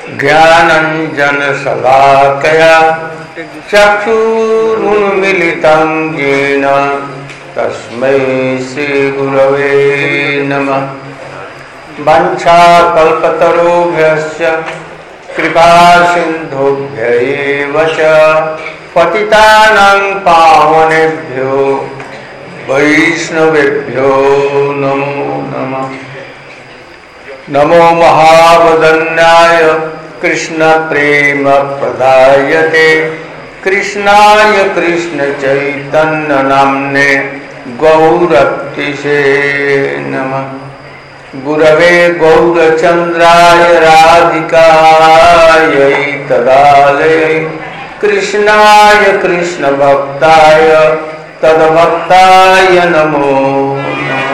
ज्ञानञ्जनशलाकया चक्षुरुन्मीलितं येन तस्मै श्रीगुरवे नमः। वाञ्छाकल्पतरुभ्यश्च कृपासिन्धुभ्य एव च पतितानां पावनेभ्यो वैष्णवेभ्यो नमो नमः। नमो महावदन्याय कृष्णप्रेमप्रदायते कृष्णाय कृष्णचैतन्यनाम्ने गौरतिसे नमः। गुरवे गौरचन्द्राय राधिकायै तदालये कृष्णाय कृष्णभक्ताय तद्भक्ताय नमो नमः।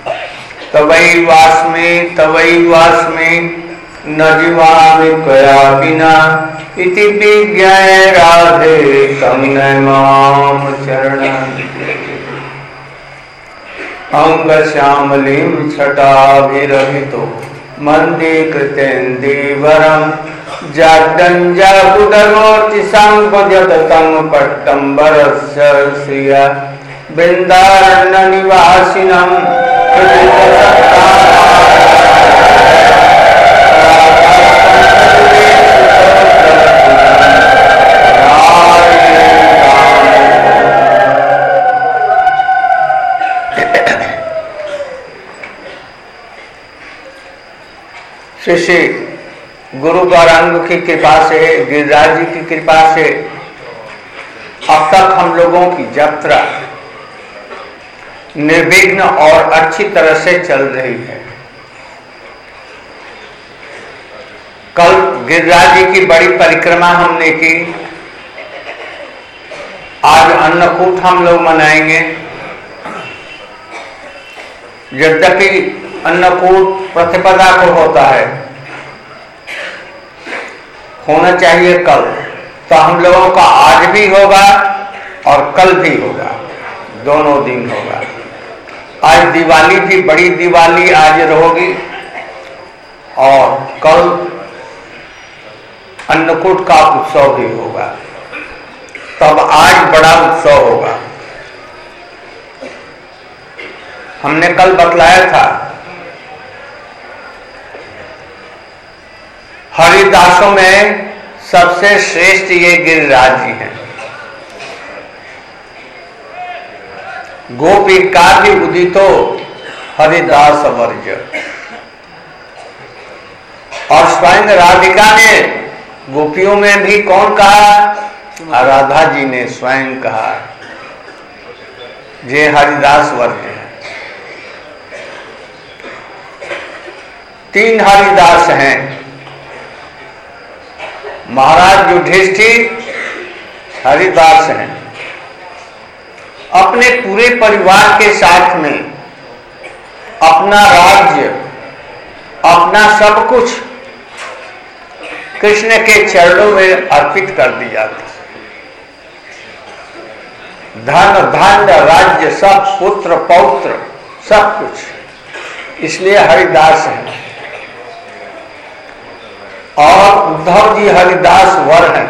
तवैवास्मि न जीवामि त्वया विना इति विज्ञाय राधे तं मां शरणं। अंगश्यामलीं छटाभिरहितो मन्दे कृतेन्दीवरं जाड्डञ्जाकुटनोति संपद्यतं पट्टम्बरस्य श्रिया वृन्दारण्यनिवासिनं श्री गुरु गौरांग की कृपा से, गिरिराज जी की कृपा से अब तक हम लोगों की यात्रा निर्विघ्न और अच्छी तरह से चल रही है। कल गिरिराज जी की बड़ी परिक्रमा हमने की। आज अन्नकूट हम लोग मनाएंगे। यद्यपि अन्नकूट प्रतिपदा को होता है, होना चाहिए कल, तो हम लोगों का आज भी होगा और कल भी होगा, दोनों दिन होगा। आज दिवाली भी, बड़ी दिवाली आज होगी और कल अन्नकूट का उत्सव भी होगा। तब आज बड़ा उत्सव होगा। हमने कल बतलाया था हरिदासों में सबसे श्रेष्ठ ये गिरिराज जी हैं। गोपी का भी उदितो हरिदास वर्ज। और स्वयं राधिका ने गोपियों में भी कौन कहा? राधा जी ने स्वयं कहा ये हरिदास वर्ज है। 3 हरिदास हैं। महाराज युधिष्ठिर हरिदास हैं। अपने पूरे परिवार के साथ में अपना राज्य, अपना सब कुछ कृष्ण के चरणों में अर्पित कर दिया था। धन धान्य राज्य सब, पुत्र पौत्र सब कुछ, इसलिए हरिदास हैं। और उद्धव जी हरिदास वर हैं।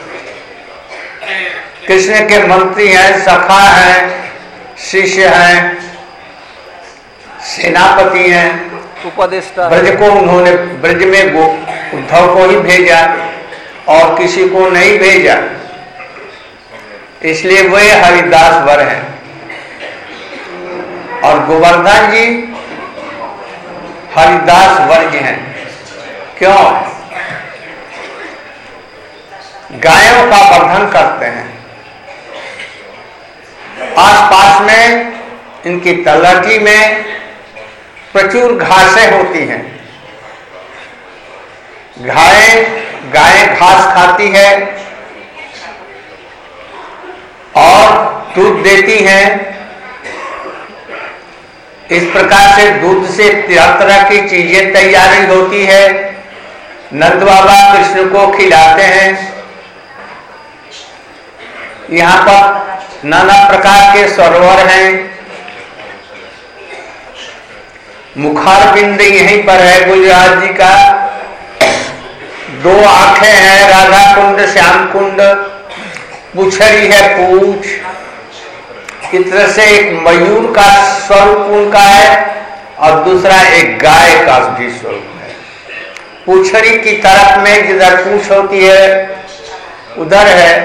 कृष्ण के मंत्री हैं, सखा हैं, शिष्य हैं, सेनापति हैं, उपदेष्टा। ब्रज को उन्होंने, ब्रज में उद्धव को ही भेजा और किसी को नहीं भेजा, इसलिए वे हरिदास वर हैं। और गोवर्धन जी हरिदास वर्ग हैं। क्यों? गायों का वर्धन करते हैं। आसपास में इनकी तलहटी में प्रचुर घासें होती हैं। गाय घास खाती है और दूध देती हैं। इस प्रकार से दूध से तरह तरह की चीजें तैयारी होती है। नंद बाबा कृष्ण को खिलाते हैं। यहाँ पर नाना प्रकार के सरोवर हैं। मुखार बिंद यहीं पर है गुजरात जी का। दो आंखें हैं राधा कुंड श्याम कुंड, पुछड़ी है पूछ, इस तरह से एक मयूर का स्वरूप उनका है और दूसरा एक गाय का भी स्वरूप है। पूछड़ी की तरफ में जिधर पूछ होती है उधर है,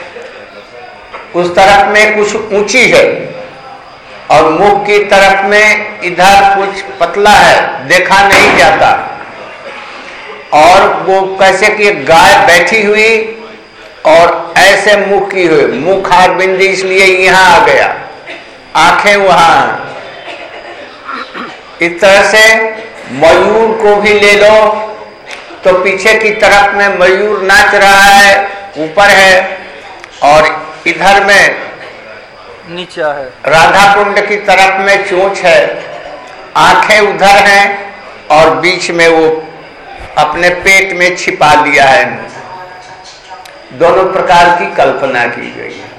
उस तरफ में कुछ ऊंची है और मुख की तरफ में इधर कुछ पतला है, देखा नहीं जाता। और वो कैसे कि गाय बैठी हुई और ऐसे मुख की हुई, मुख हाथ बिंदी इसलिए यहां आ गया, आंखें वहां। इस तरह से मयूर को भी ले लो तो पीछे की तरफ में मयूर नाच रहा है, ऊपर है, और इधर में नीचे है। राधा कुंड की तरफ में चोंच है, आंखें उधर हैं और बीच में वो अपने पेट में छिपा लिया है। दोनों प्रकार की कल्पना की गई है।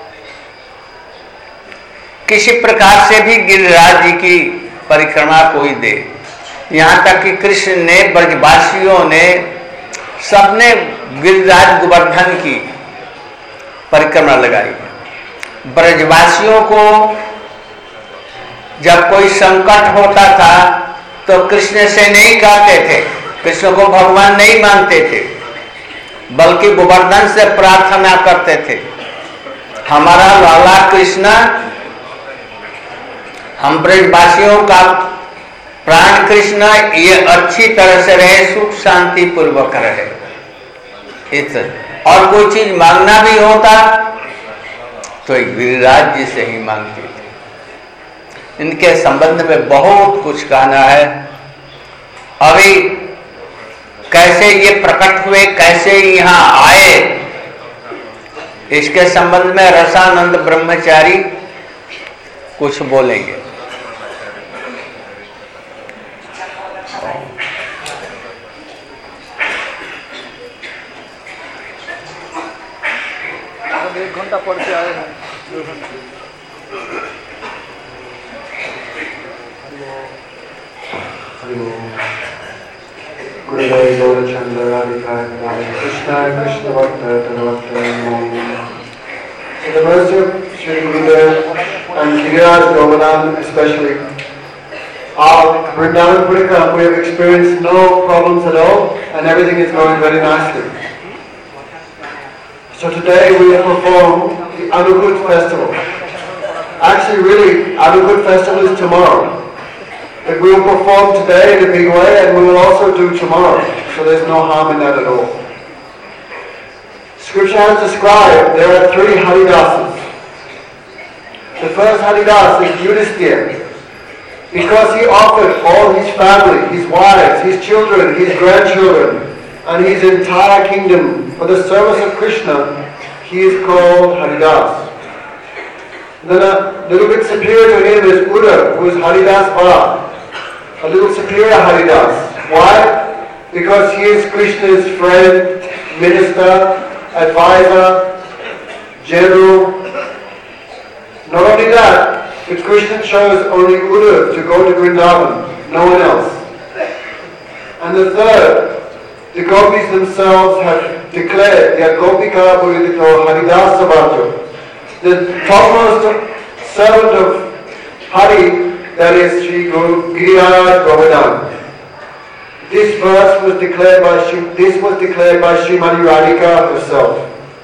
किसी प्रकार से भी गिरिराज जी की परिक्रमा कोई दे, यहां तक कि कृष्ण ने, ब्रजवासियों ने, सबने गिरिराज गोवर्धन की परिक्रमा लगाई। ब्रजवासियों को जब कोई संकट होता था तो कृष्ण से नहीं कहते थे, कृष्ण को भगवान नहीं मानते थे, बल्कि गोवर्धन से प्रार्थना करते थे, हमारा लाला कृष्ण, हम ब्रजवासियों का प्राण कृष्ण ये अच्छी तरह से रहे, सुख शांति पूर्वक रहे। और कोई चीज मांगना भी होता तो गिरिराज जी से ही मांगते थे। इनके संबंध में बहुत कुछ कहना है। अभी कैसे ये प्रकट हुए, कैसे यहाँ आए, इसके संबंध में रसानंद ब्रह्मचारी कुछ बोलेंगे। एक घंटा पढ़ के आए हैं, 2 घंटे। Gurudev Gaurachandra Radhika Krishna Krishna Bhakta Tanavakta Namo. So the mercy of Shri Gurudev and Giriraj Govardhan especially, our Vrindavan Purika, we have experienced no problems at all and everything is going very nicely. So today we will perform the Anukut festival. Actually really Anukut festival is tomorrow. But we will perform today in a big way and we will also do tomorrow. So there's no harm in that at all. Scripture has described there are 3 Haridasas. The first Haridas is Yudhisthira, because he offered all his family, his wives, his children, his grandchildren, and his entire kingdom for the service of Krishna. He is called Haridas. Then a little bit superior to him is Uddhav, who is Haridas Bala, a little superior Haridas. Why? Because he is Krishna's friend, minister, advisor, general. Not only that, but Krishna chose only Uddhav to go to Vrindavan, no one else. And the third, the gopis themselves have declared, they are Gopika Buridito Haridas Sabato. The topmost servant of Hari, that is Sri Guru Giriraj Govardhan. This verse was declared by Srimati Radhika herself.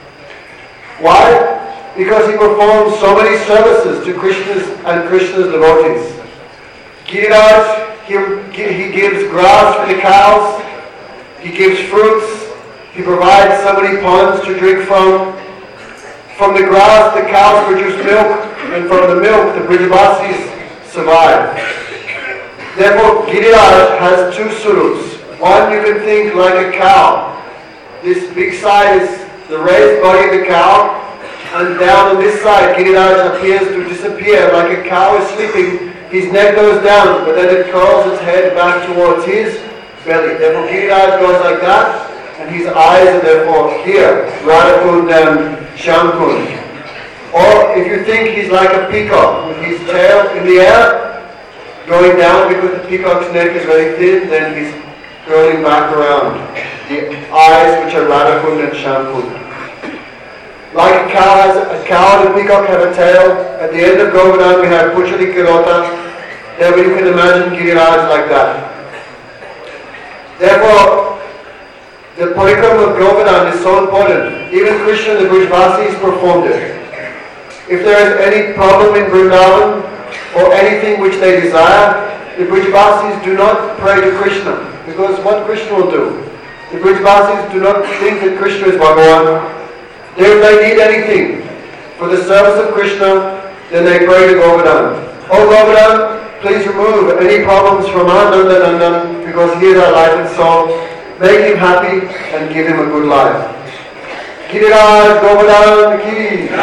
Why? Because he performs so many services to Krishna's devotees. Giriraj, he gives grass for the cows, he gives fruits, he provides so many ponds to drink from. From the grass, the cows produce milk, and from the milk, the Brajavasis survive. Therefore, Giriraj has 2 surups. One you can think like a cow. This big side is the raised body of the cow, and down on this side, Giriraj appears to disappear like a cow is sleeping. His neck goes down, but then it curls its head back towards his belly. Therefore, Giriraj goes like that, and his eyes are therefore here, Radhakund and Shamkund. Or if you think he's like a peacock with his tail in the air, going down because the peacock's neck is very thin, then he's curling back around. the eyes which are Radhakund and Shamkund. Like a cow and a peacock have a tail. At the end of Govardhan we have Puchali Kirota. Then you can imagine Giriraj like that. Therefore, the parikrama of Govardhan is so important. Even Krishna and the Brajvasis performed it. If there is any problem in Vrindavan or anything which they desire, the Brajvasis do not pray to Krishna, because what Krishna will do? The Brajvasis do not think that Krishna is Bhagavan. If they need anything for the service of Krishna, then they pray to Govardhan. Oh Govardhan, please remove any problems from our Nandanandan, because he is our life and soul. Make him happy and give him a good life. Giriraj Govardhan ki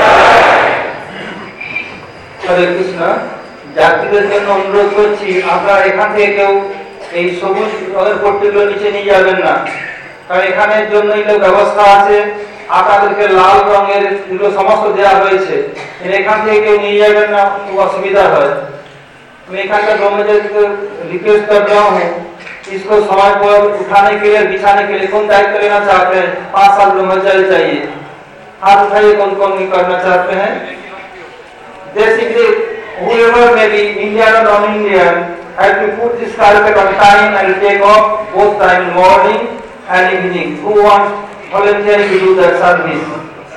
Hare Krishna. যাত্রীদের জন্য অনুরোধ করছি, আপনারা এখান থেকে কেউ এই সবুজ রঙের পট্টিগুলো নিচে নিয়ে যাবেন না, কারণ এখানের জন্যই তো ব্যবস্থা আছে। আপনাদেরকে লাল রঙের যেগুলো সমস্ত দেওয়া হয়েছে, এখান থেকে কেউ নিয়ে যাবেন না, খুব অসুবিধা হয়। मैं एखानकार ब्रह्मचारी को रिक्वेस्ट कर रहा हूँ, इसको समय पर उठाने के लिए, बिछाने के लिए कौन दायित्व लेना चाहते हैं? 5 साल ब्रह्मचारी चाहिए, हाथ उठाइए कौन कौन करना चाहते हैं। Basically, whoever may be Indian or non-Indian, have to put this carpet on time and take off both time, morning and evening. Who wants volunteering to do that service?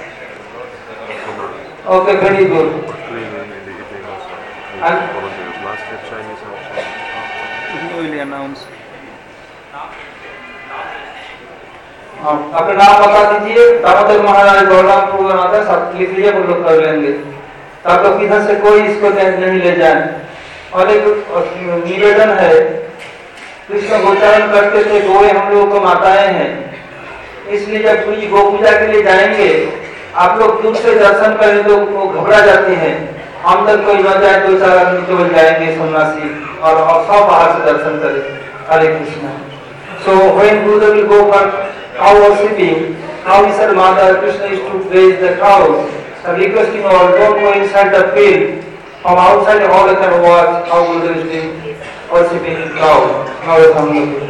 Okay, very good. And will announce. अपना नाम बता दीजिए। दामोदर महाराज बलरामपुर आता, सब लिख लीजिए, वो लोग कर लेंगे, ताकि किधर से कोई इसको नहीं ले जाए। और एक निवेदन है, कृष्ण गोचारण करते थे, गोए हम लोग को माताएं हैं, इसलिए जब पूरी गो पूजा के लिए जाएंगे, आप लोग दूर से दर्शन करें तो वो घबरा जाती हैं। हम तक कोई न जाए, 2-4 आदमी केवल जाएंगे सन्यासी, और सब बाहर से दर्शन करें। हरे Krishna. So when Buddha will go for cow worshipping, how he said Mother Krishna is to raise the cows. So requesting all, don't go inside the field. From outside all you can watch how Buddha is doing worshipping cows. Now